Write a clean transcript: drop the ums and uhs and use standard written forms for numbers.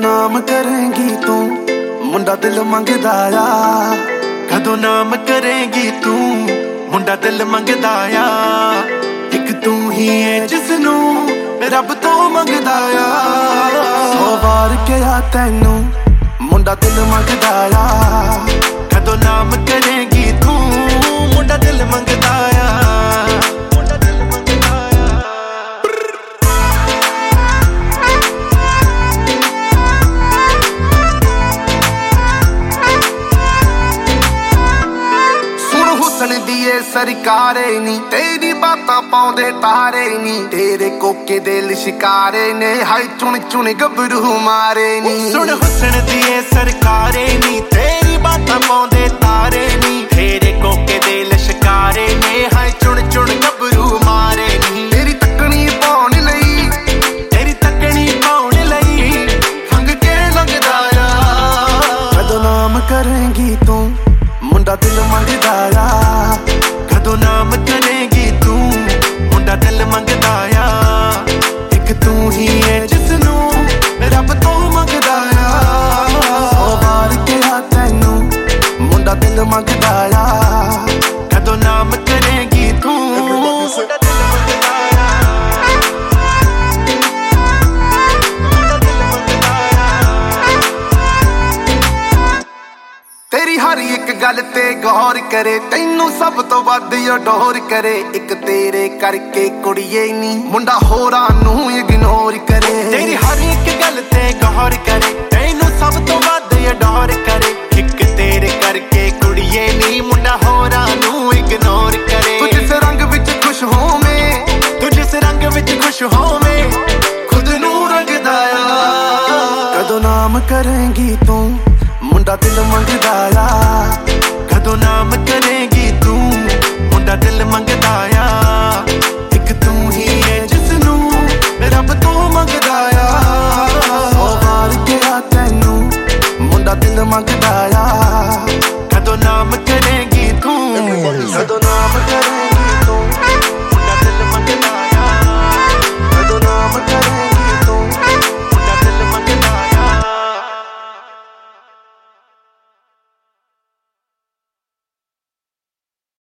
नाम करेंगी तू मुंडा दिल मंगदा आ कदों नाम करेंगी तू मुंडा दिल मंगदा आ एक तू ही है जिसनू रब तो मंगदा आ 100 वार कहा तैनू मुंडा दिल मंगदा आ कदों नाम करेंगी तू मुंडा दिल मंगदा आ दिए सरकारे नी तेरी बातां पाउंदे तारे नी तेरे कोके दे लिशकारे ने हाय चुन चुन गबरू मारे नी सुन हुस्न दिए सरकारे नी तेरी बातां पाउंदे तारे नी तेरे कोके दे लिशकारे ने हाय चुन चुन गबरू मारे नी तेरी तकनी पाउण लई हंग के लगदा आ कदों नाम करेंगी तू मुंडा दिल मंगदा आ कदों नाम करेंगी तू मुंडा दिल मंगदा आ एक तू ही है जिसनू रब तो मंगदा आ 100 वार कहा तैनू मुंडा दिल मंगदा आ कदों नाम करेंगी तू मुंडा दिल मंगदा आ तेरी हर एक गल ते गौर करे तैनू सब तो वध अडोर करे एक तेरे करके कुड़िए नी मुंडा होरां नू इग्नोर करे तेरी हर एक गल ते गौर करे तैनू सब तो वध अडोर करे एक तेरे करके कुड़िए नी मुंडा होरां नू इग्नोर करे तू जिस रंग विच खुश होवे खुद नू रंगदा आ कदों नाम करेंगी तू मुंडा दिल मंगदा आ कदों नाम करेंगी तू मुंडा दिल मंगदा आ एक तू ही है जिसनू रब तो मंगदा आ 100 वार कहा तैनू मुंडा दिल मंगदा